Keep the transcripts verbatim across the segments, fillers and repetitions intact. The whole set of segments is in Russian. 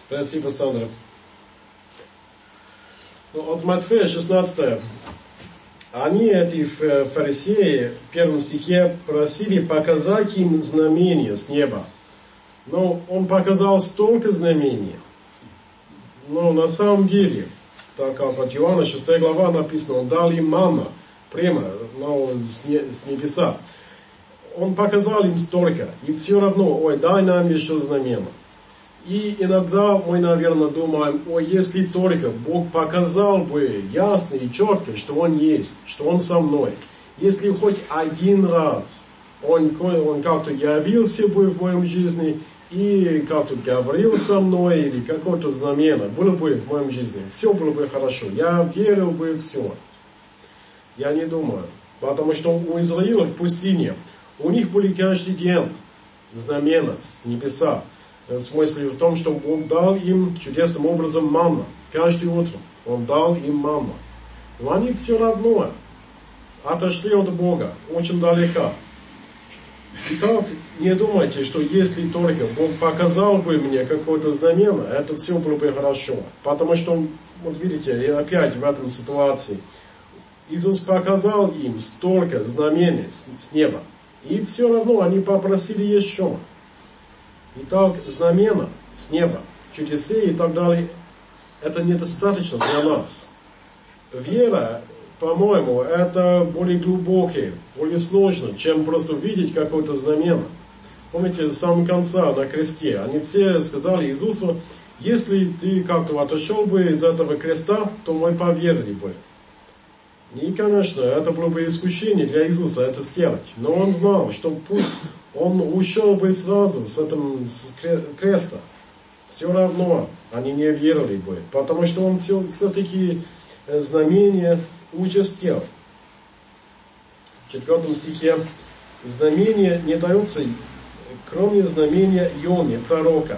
Спасибо, Сандра. Ну, от Матфея шестнадцатое. Они, эти фарисеи, в первом стихе просили показать им знамение с неба. Но он показал столько знамений. Но на самом деле, так как от Иоанна шестая глава написано, он дал им манна, прямо, но с небеса. Он показал им столько, и все равно, ой, дай нам еще знамение. И иногда мы, наверное, думаем, ой, если только Бог показал бы ясно и четко, что Он есть, что Он со мной. Если хоть один раз Он, он как-то явился бы в моем жизни и как-то говорил со мной, или какое-то знамение было бы в моем жизни, все было бы хорошо. Я верил бы в все. Я не думаю. Потому что у Израиля в пустыне, у них были каждый день знамения с небеса. В смысле в том, что Бог дал им чудесным образом манну. Каждое утро Он дал им манну. Но они все равно отошли от Бога очень далеко. Итак, не думайте, что если только Бог показал бы мне какое-то знамение, это все было бы хорошо. Потому что, вот видите, и опять в этом ситуации, Иисус показал им столько знамений с неба. И все равно они попросили еще. Итак, знамена с неба, чудеса и так далее, это недостаточно для нас. Вера, по-моему, это более глубокое, более сложно, чем просто видеть какое-то знамение. Помните, с самого конца на кресте, они все сказали Иисусу, если ты как-то отошел бы из этого креста, то мы поверили бы. И, конечно, это было бы искушение для Иисуса это сделать. Но Он знал, что пусть Он ушел бы сразу с этого с креста. Все равно они не верили бы. Потому что Он все, все-таки знамение уже сделал. В четвертом стихе знамение не дается, кроме знамения Ионы, пророка.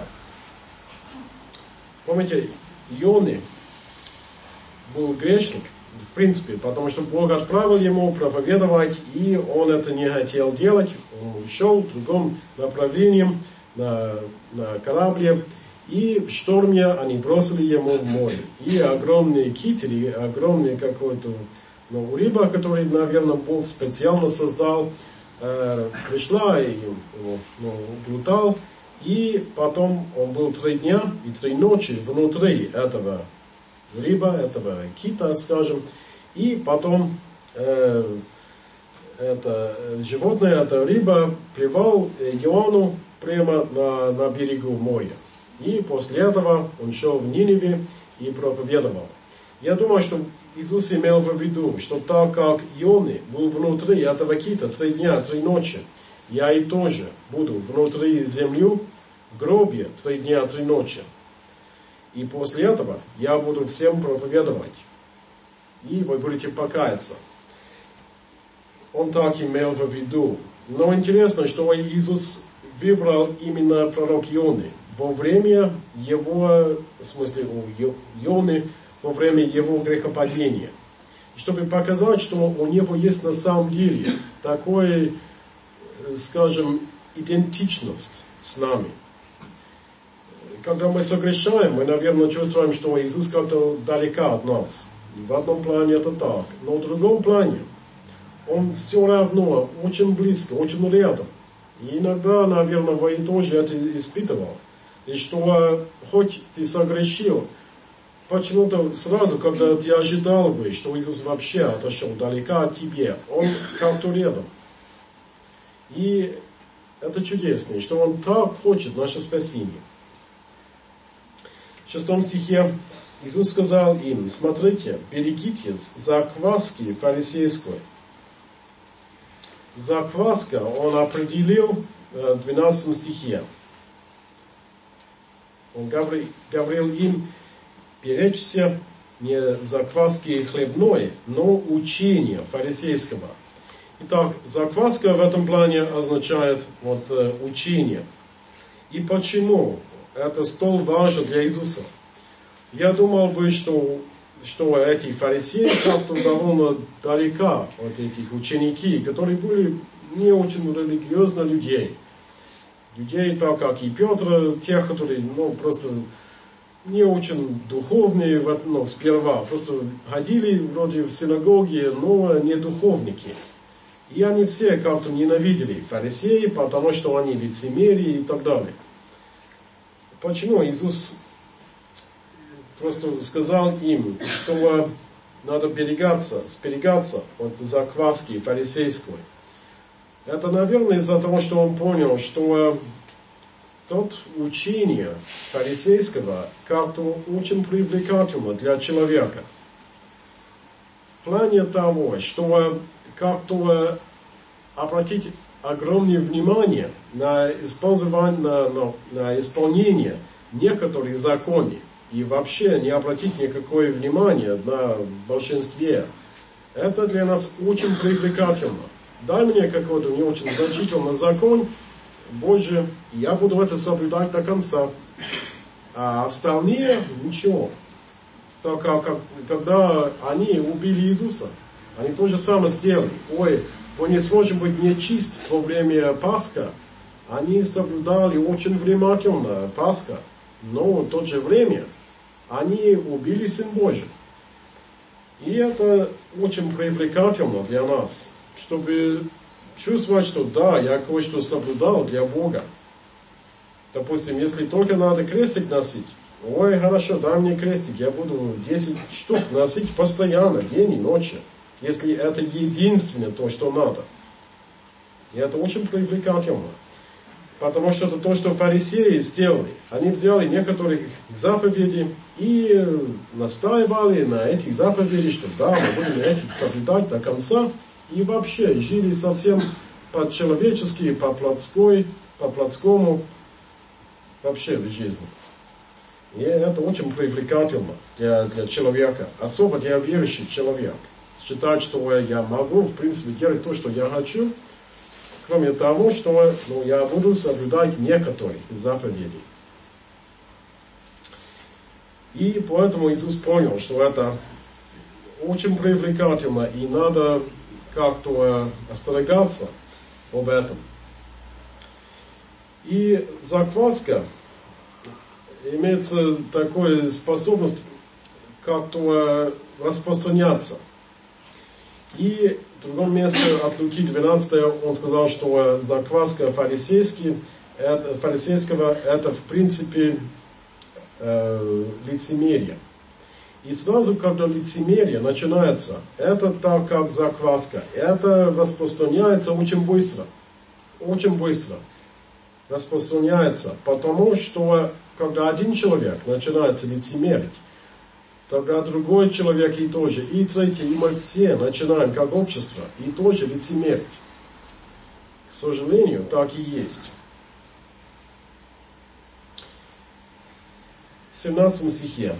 Помните, Ионы был грешник. В принципе, потому что Бог отправил ему проповедовать, и он это не хотел делать. Он ушел в другом направлении на, на корабле, и в шторме они бросили ему в море. И огромные китери, огромные какой-то ну, рыба, которую, наверное, Бог специально создал, э, пришла и его ну, уплутал. И потом он был три дня и три ночи внутри этого рыба, этого кита, скажем, и потом э, это животное, это рыба, плевал Иоанну прямо на, на берегу моря. И после этого он шел в Ниневе и проповедовал. Я думаю, что Иисус имел в виду, что так как Ионы был внутри этого кита три дня, три ночи, я и тоже буду внутри земли, в гробе три дня, три ночи. И после этого я буду всем проповедовать. И вы будете покаяться. Он так имел в виду. Но интересно, что Иисус выбрал именно пророк Ионы во время его, в смысле у Ионы, во время его грехопадения. Чтобы показать, что у него есть на самом деле такой, скажем, идентичность с нами. Когда мы согрешаем, мы, наверное, чувствуем, что Иисус как-то далеко от нас. И в одном плане это так. Но в другом плане Он все равно очень близко, очень рядом. И иногда, наверное, вы тоже это испытывал. И что хоть ты согрешил, почему-то сразу, когда ты ожидал бы, что Иисус вообще отошел далеко от тебя, Он как-то рядом. И это чудесно, что Он так хочет наше спасение. В шестом стихе Иисус сказал им, смотрите, берегитесь закваски фарисейской. Закваска Он определил в двенадцатом стихе. Он говорил, говорил им, беречься не закваски хлебной, но учения фарисейского. Итак, закваска в этом плане означает вот, учение. И почему это столь важно для Иисуса? Я думал бы, что, что эти фарисеи как-то довольно далеко от этих учеников, которые были не очень религиозных людей. Людей, так как и Петр, тех, которые ну, просто не очень духовные, ну, сперва, просто ходили вроде в синагоге, но не духовники. И они все как-то ненавидели фарисеи, потому что они лицемерие и так далее. Почему Иисус просто сказал им, что надо берегаться, сберегаться от закваски фарисейской? Это, наверное, из-за того, что он понял, что тот учение фарисейского как-то очень привлекательно для человека. В плане того, что как-то обратить огромное внимание на использование, на, на, на исполнение некоторых законов и вообще не обратить никакое внимание на большинстве. Это для нас очень привлекательно. Дай мне какой-то не очень значительный закон Божий, и я буду это соблюдать до конца. А остальные ничего. Так как когда они убили Иисуса, они то же самое сделали. Ой, мы не сможем быть нечист во время Пасха. Они соблюдали очень внимательно Пасха, но в то же время они убили Сын Божий. И это очень привлекательно для нас, чтобы чувствовать, что да, я кое-что соблюдал для Бога. Допустим, если только надо крестик носить, ой, хорошо, дай мне крестик, я буду десять штук носить постоянно, день и ночь, если это единственное то, что надо. И это очень привлекательно. Потому что это то, что фарисеи сделали. Они взяли некоторые заповеди и настаивали на этих заповедях, что да, мы будем этих соблюдать до конца. И вообще жили совсем по-человечески, по-плотской, по-плотскому вообще в жизни. И это очень привлекательно для, для человека, особо для верующего человека. Считать, что я могу, в принципе, делать то, что я хочу, кроме того, что ну, я буду соблюдать некоторые заповеди. И поэтому Иисус понял, что это очень привлекательно, и надо как-то остерегаться об этом. И закваска имеется такая способность как-то распространяться. И в другом месте от Луки двенадцатого он сказал, что закваска фарисейский, это, фарисейского это в принципе э, лицемерие. И сразу, когда лицемерие начинается, это так, как закваска, это распространяется очень быстро. Очень быстро распространяется. Потому что, когда один человек начинается лицемерить, тогда другой человек и тоже, и третий, и мы все начинаем, как общество, и тоже лицемерить. К сожалению, так и есть. В семнадцатом стихе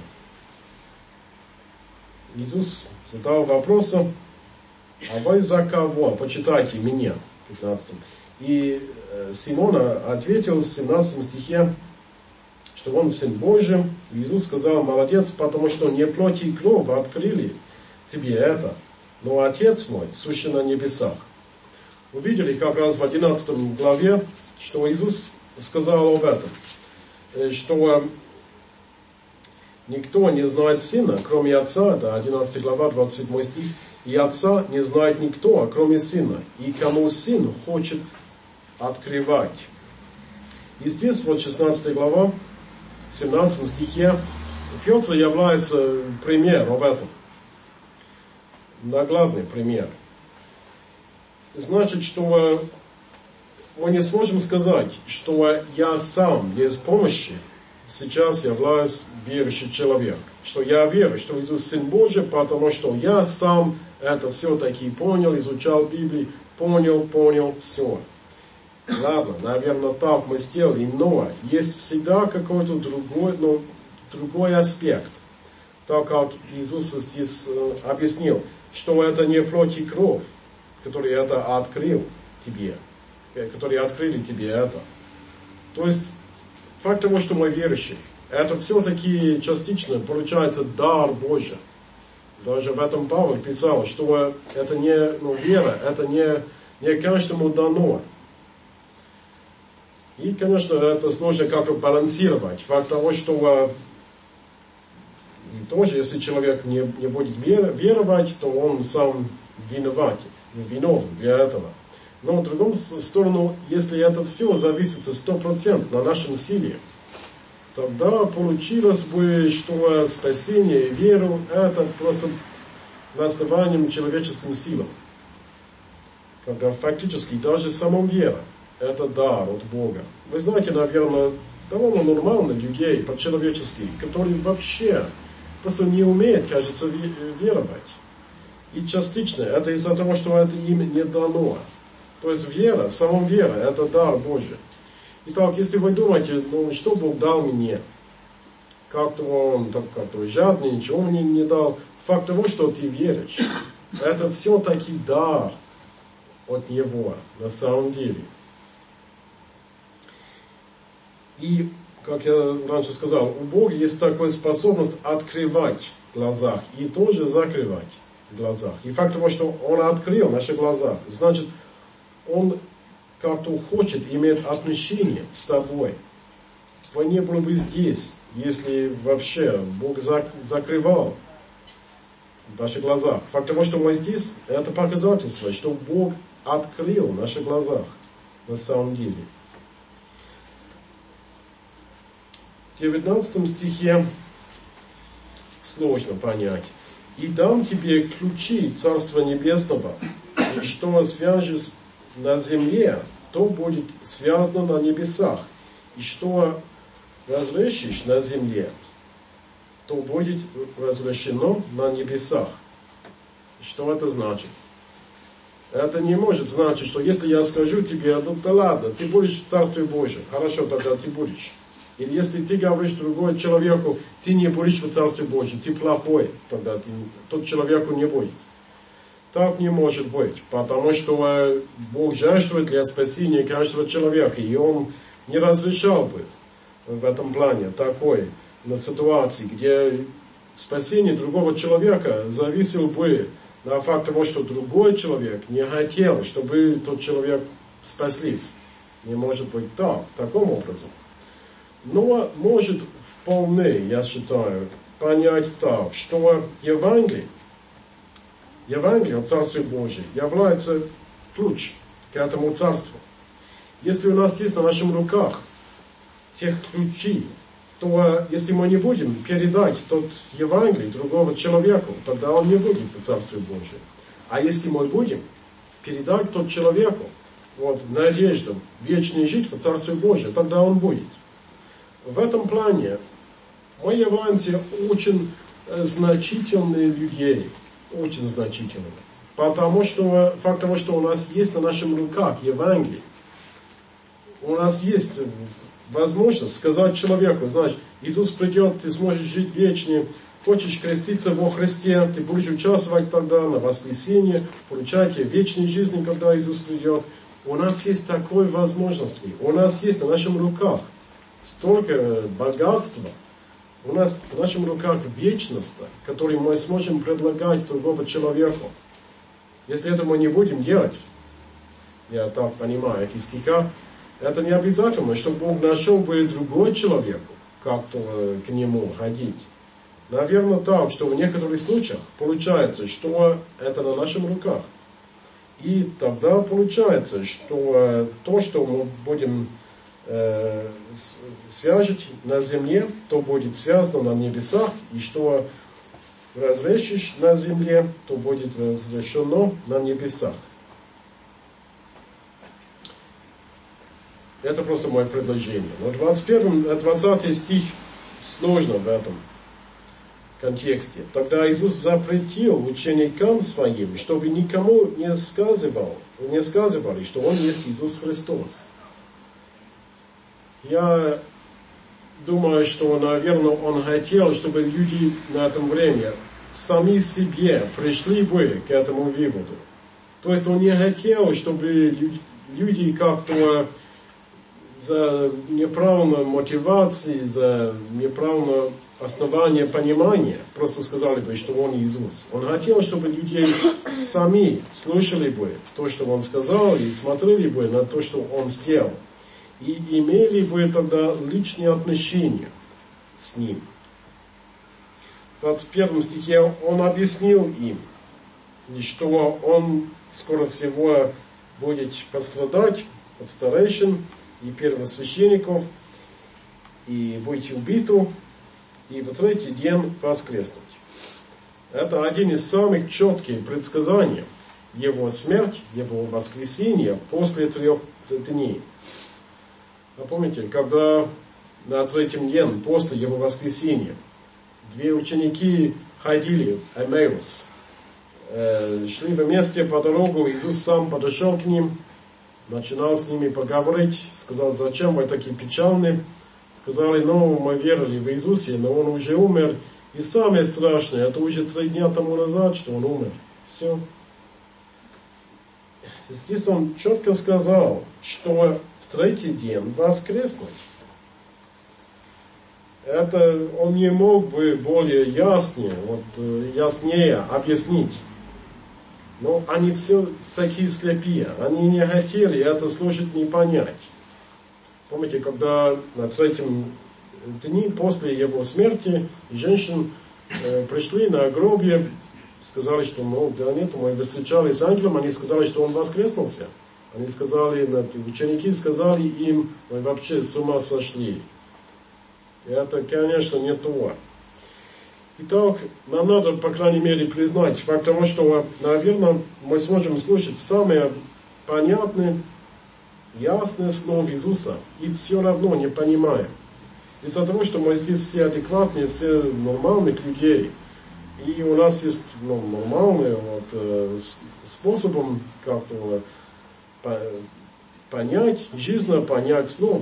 Иисус задал вопрос, а вы за кого? Почитайте меня. пятнадцатом. И Симон ответил в семнадцатом стихе, что он Сын Божий. Иисус сказал, молодец, потому что не плоть и кровь открыли тебе это, но Отец мой, сущий на небесах. Увидели как раз в одиннадцатой главе, что Иисус сказал об этом, что никто не знает Сына, кроме Отца, это одиннадцатая глава, двадцать седьмой стих, и Отца не знает никто, кроме Сына, и кому Сын хочет открывать. И здесь вот шестнадцатая глава, в семнадцатом стихе, Петр является примером об этом. Наглядный пример. Значит, что мы не сможем сказать, что я сам без помощи сейчас являюсь верующим человеком. Что я верю, что Иисус Сын Божий, потому что я сам это все-таки понял, изучал Библию, понял, понял, все. Ладно, наверное, так мы сделали, но есть всегда какой-то другой, ну, другой аспект. Так как Иисус здесь э, объяснил, что это не плоть и кровь, которые это открыл тебе, которые открыли тебе это. То есть, факт того, что мы верующие, это все-таки частично получается дар Божий. Даже об этом Павел писал, что это не ну, вера, это не, не каждому дано. И, конечно, это сложно как-то балансировать. Факт того, что тоже, если человек не, не будет веровать, то он сам виноват, виновен для этого. Но, в другом сторону, если это все зависит сто процентов на нашем силе, тогда получилось бы, что спасение и веру это просто на основании человеческим силам. Когда фактически даже сама вера это дар от Бога. Вы знаете, наверное, довольно нормально людей по-человечески, которые вообще просто не умеют, кажется, веровать. И частично это из-за того, что это им не дано. То есть вера, сама вера, это дар Божий. Итак, если вы думаете, ну что Бог дал мне, как-то Он так, как-то жадный, ничего мне не дал. Факт того, что ты веришь, это все-таки дар от Него на самом деле. И, как я раньше сказал, у Бога есть такая способность открывать в глазах и тоже закрывать в глазах. И факт того, что Он открыл наши глаза, значит, Он как-то хочет иметь отношение с тобой. Вы не были бы здесь, если вообще Бог закрывал ваши глаза. Факт того, что мы здесь, это показательство, что Бог открыл в наших глазах на самом деле. В девятнадцатом стихе сложно понять. «И дам тебе ключи Царства Небесного, и что свяжешь на земле, то будет связано на небесах, и что разрешишь на земле, то будет разрешено на небесах». Что это значит? Это не может значить, что если я скажу тебе, ну да ладно, ты будешь в Царстве Божьем, хорошо, тогда ты будешь. Или если ты говоришь другому человеку, ты не будешь в Царстве Божьем, ты плохой, тогда ты, тот человеку не будет. Так не может быть, потому что Бог жертвует для спасения каждого человека, и Он не разрешал бы в этом плане такой на ситуации, где спасение другого человека зависело бы на факт того, что другой человек не хотел, чтобы тот человек спаслись. Не может быть так, таким образом. Но может вполне, я считаю, понять так, что Евангелие, Евангелие о Царстве Божьем является ключ к этому Царству. Если у нас есть на наших руках тех ключи, то если мы не будем передать тот Евангелие другому человеку, тогда он не будет в Царстве Божьем. А если мы будем передать тот человеку вот, надежду вечной жить в Царстве Божьем, тогда он будет. В этом плане мы являемся очень значительными людьми, очень значительными. Потому что факт того, что у нас есть на наших руках Евангелие, у нас есть возможность сказать человеку, значит, Иисус придет, ты сможешь жить вечно, хочешь креститься во Христе, ты будешь участвовать тогда на воскресенье, получать вечную жизнь, когда Иисус придет. У нас есть такой возможности, у нас есть на наших руках столько богатства, у нас в наших руках вечность, которую мы сможем предлагать другому человеку. Если это мы не будем делать, я так понимаю эти стиха, это не обязательно, чтобы Бог нашел бы другой человек, как-то к нему ходить. Наверное, так, что в некоторых случаях получается, что это на наших руках. И тогда получается, что то, что мы будем э, связать на земле, то будет связано на небесах, и что разрешишь на земле, то будет разрешено на небесах. Это просто мое предложение. Но двадцать первый, двадцатый стих сложно в этом контексте. Тогда Иисус запретил ученикам своим, чтобы никому не сказывал, не сказывали, что Он есть Иисус Христос. Я думаю, что, наверное, Он хотел, чтобы люди на этом времени сами себе пришли бы к этому выводу. То есть Он не хотел, чтобы люди как-то за неправильной мотивацией, за неправильное основание понимания просто сказали бы, что Он Иисус. Он хотел, чтобы люди сами слушали бы то, что Он сказал, и смотрели бы на то, что Он сделал. И имели бы тогда личные отношения с Ним. в двадцать первом стихе он объяснил им, что он скоро всего будет пострадать от старейшин и первосвященников, и быть убитым, и в третий день воскреснуть. Это один из самых четких предсказаний. Его смерть, его воскресение после трех дней. Напомните, когда на третьем дне, после его воскресения, две ученики ходили в Эмеус, э, шли вместе по дорогу, Иисус сам подошел к ним, начинал с ними поговорить, сказал, зачем вы такие печальные? Сказали, ну, мы верили в Иисусе, но он уже умер. И самое страшное, это уже три дня тому назад, что он умер. Все. Здесь он четко сказал, что в третий день воскреснуть. Это он не мог бы более яснее, вот, яснее объяснить. Но они все такие слепые. Они не хотели это слушать, не понять. Помните, когда на третьем дне после его смерти женщины э, пришли на гробе, сказали, что ну, да нет, мы встречались с ангелом, они сказали, что он воскреснулся. Они сказали, ученики сказали им, мы вообще с ума сошли. И это, конечно, не то. Итак, нам надо, по крайней мере, признать факт того, что, наверное, мы сможем слушать самые понятные, ясные слова Иисуса, и все равно не понимаем. Из-за того, что мы здесь все адекватные, все нормальных людей, и у нас есть ну, нормальный вот, э, способом как-то по, понять, жизненно понять слово.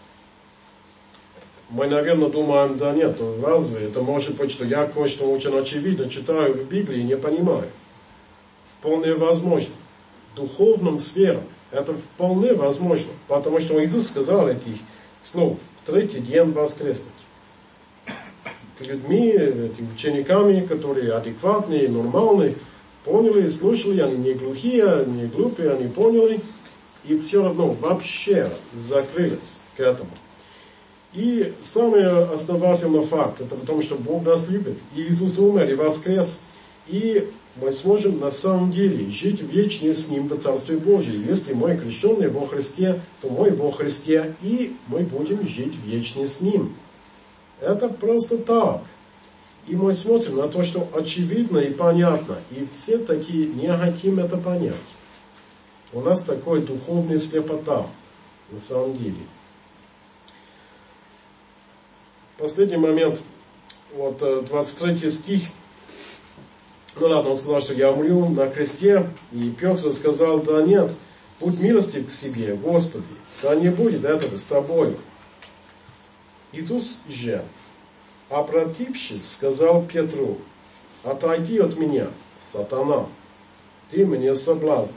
Мы, наверное, думаем, да нет, разве это может быть, что я кое-что очень очевидно читаю в Библии и не понимаю. Вполне возможно. В духовном сфере это вполне возможно, потому что Иисус сказал этих слов в третий день воскреснуть. Людьми, этими учениками, которые адекватные, нормальные, поняли, слушали, они не глухие, не глупые, они поняли, и все равно вообще закрылись к этому. И самый основательный факт, это в том, что Бог нас любит. И Иисус умер и воскрес. И мы сможем на самом деле жить вечно с Ним в Царстве Божьем. Если мы крещенные во Христе, то мы во Христе, и мы будем жить вечно с Ним. Это просто так. И мы смотрим на то, что очевидно и понятно. И все такие не хотим это понять. У нас такой духовная слепота на самом деле. Последний момент, вот двадцать третий стих. Ну ладно, он сказал, что я умру на кресте, и Петр сказал, да нет, будь милостив к себе, Господи, да не будет этого с тобой. Иисус же, обратившись, сказал Петру, отойди от меня, сатана, ты мне соблазн.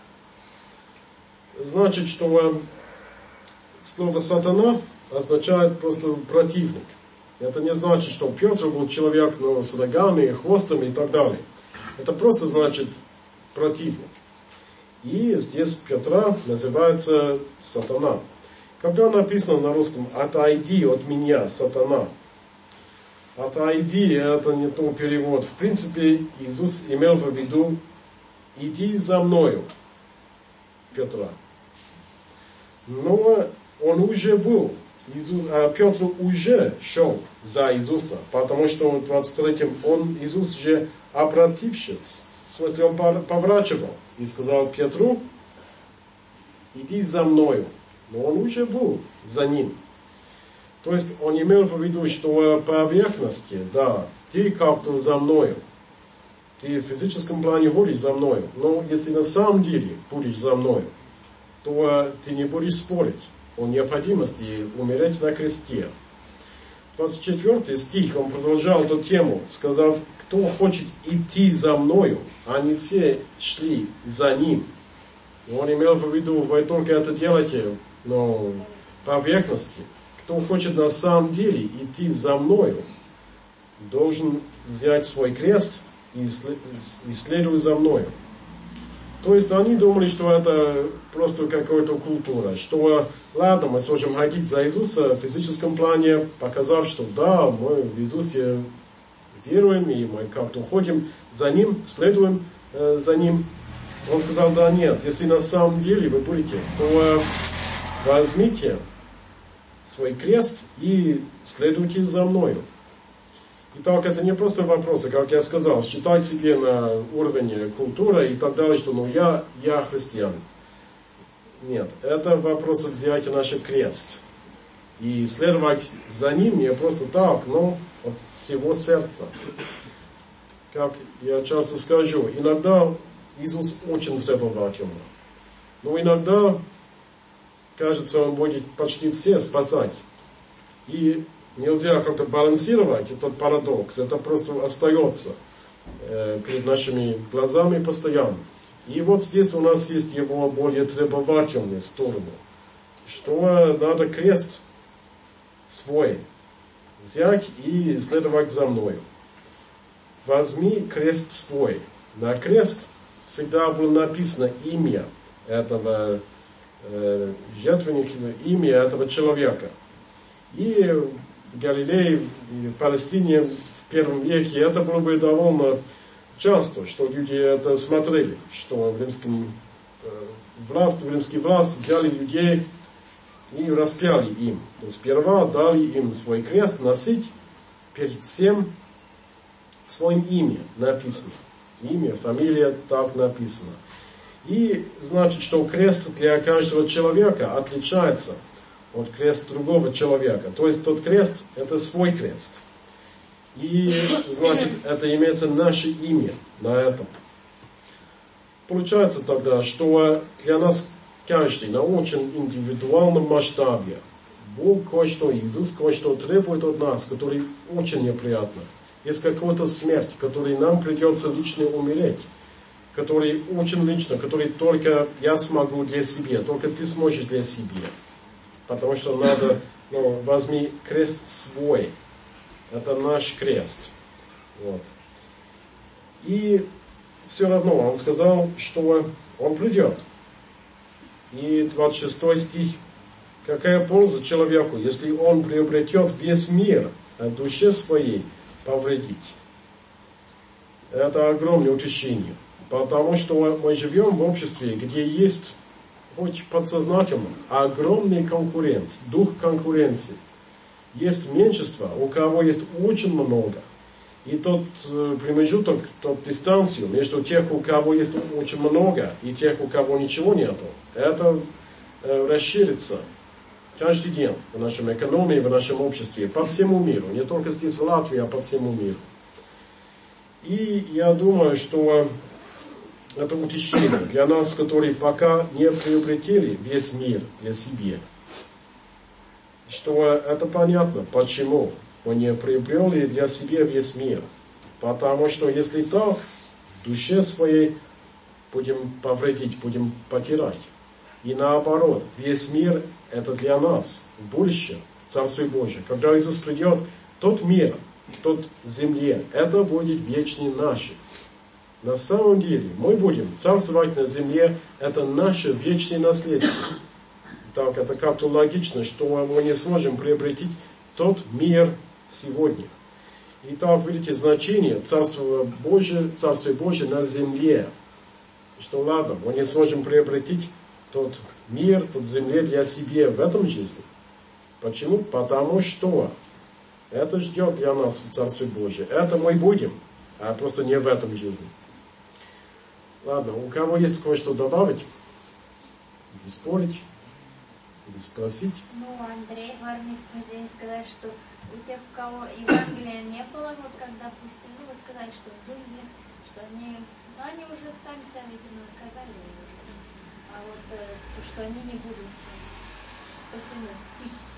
Значит, что слово сатана означает просто противник. Это не значит, что Петр был человек ну, с ногами, хвостом и так далее. Это просто значит противник. И здесь Петра называется сатана. Когда написано на русском «отойди от меня, сатана», «отойди» это не тот перевод. В принципе, Иисус имел в виду «иди за мною», Петра. Но он уже был. Иисус, а Петр уже шел за Иисуса, потому что в двадцать третьем он, Иисус же обратившись, в смысле он поворачивал и сказал Петру, иди за мною. Но он уже был за ним. То есть он имел в виду, что по поверхности, да, ты как-то за мною. Ты в физическом плане ходишь за мною. Но если на самом деле будешь за мною, то ты не будешь спорить о необходимости умереть на кресте. двадцать четвёртый стих, он продолжал эту тему, сказав, кто хочет идти за мною, они все шли за ним. И он имел в виду, вы только это делаете, но по поверхности. Кто хочет на самом деле идти за мною, должен взять свой крест и следовать за мною. То есть они думали, что это просто какая-то культура, что ладно, мы сможем ходить за Иисуса в физическом плане, показав, что да, мы в Иисусе веруем, и мы как-то уходим за Ним, следуем э, за Ним. Он сказал, да нет, если на самом деле вы будете, то э, возьмите свой крест и следуйте за мною. Итак, это не просто вопросы, как я сказал, считать себе на уровне культуры и так далее, что ну я, я христианин. Нет, это вопрос взятия нашего крест. И следовать за ним не просто так, но от всего сердца. Как я часто скажу, иногда Иисус очень требовательный. Но иногда, кажется, Он будет почти все спасать. И нельзя как-то балансировать этот парадокс. Это просто остается э, перед нашими глазами постоянно. И вот здесь у нас есть его более требовательные стороны. Что надо крест свой взять и следовать за мною. Возьми крест свой. На крест всегда было написано имя этого э, жертвенника, имя этого человека. И в Галилее, и в Палестине в первом веке это было бы довольно часто, что люди это смотрели, что в римском э, власть, в римские власти взяли людей и распяли им. То есть сперва дали им свой крест носить, перед всем своим имя написано. Имя, фамилия так написано. И значит, что крест для каждого человека отличается от креста другого человека. То есть тот крест это свой крест. И значит, это имеется наше имя на этом. Получается тогда, что для нас каждый на очень индивидуальном масштабе Бог кое-что, Иисус кое-что требует от нас, который очень неприятно. Есть какая-то смерть, которой нам придется лично умереть, который очень лично, который только я смогу для себя, только ты сможешь для себя. Потому что надо, ну, возьми крест свой. Это наш крест. Вот. И все равно он сказал, что он придет. И двадцать шестой стих. Какая польза человеку, если он приобретет весь мир, а душе своей повредить? Это огромное утешение. Потому что мы живем в обществе, где есть, хоть подсознательно, огромный конкуренция, дух конкуренции. Есть меньшинство, у кого есть очень много. И тот э, промежуток, тот дистанцию между тех, у кого есть очень много, и тех, у кого ничего нету, это э, расширится каждый день в нашей экономии, в нашем обществе, по всему миру. Не только здесь в Латвии, а по всему миру. И я думаю, что это утешение для нас, которые пока не приобретели весь мир для себя. Что это понятно, почему мы не приобрели для себя весь мир. Потому что если так, в душе своей будем повредить, будем потерять. И наоборот, весь мир это для нас, в будущем, в Царстве Божьем. Когда Иисус придет, тот мир, тот земле, это будет вечный наш. На самом деле, мы будем царствовать на земле, это наше вечное наследие. Так, это как-то логично, что мы не сможем приобрести тот мир сегодня. Итак, видите, значение Царства Божия, Царствия Божия на земле. Что ладно, мы не сможем приобрести тот мир, тот земле для себя в этом жизни. Почему? Потому что это ждет для нас в Царстве Божьем. Это мы будем, а просто не в этом жизни. Ладно, у кого есть кое-что добавить? Или спорить? Или спросить? Ну, Андрей в армейском день сказать, что у тех, у кого Евангелия не было, вот как, допустим, ну, вы сказали, что были, что они, ну, они уже сами себя, видимо, наказали уже. А вот то, что они не будут спасены.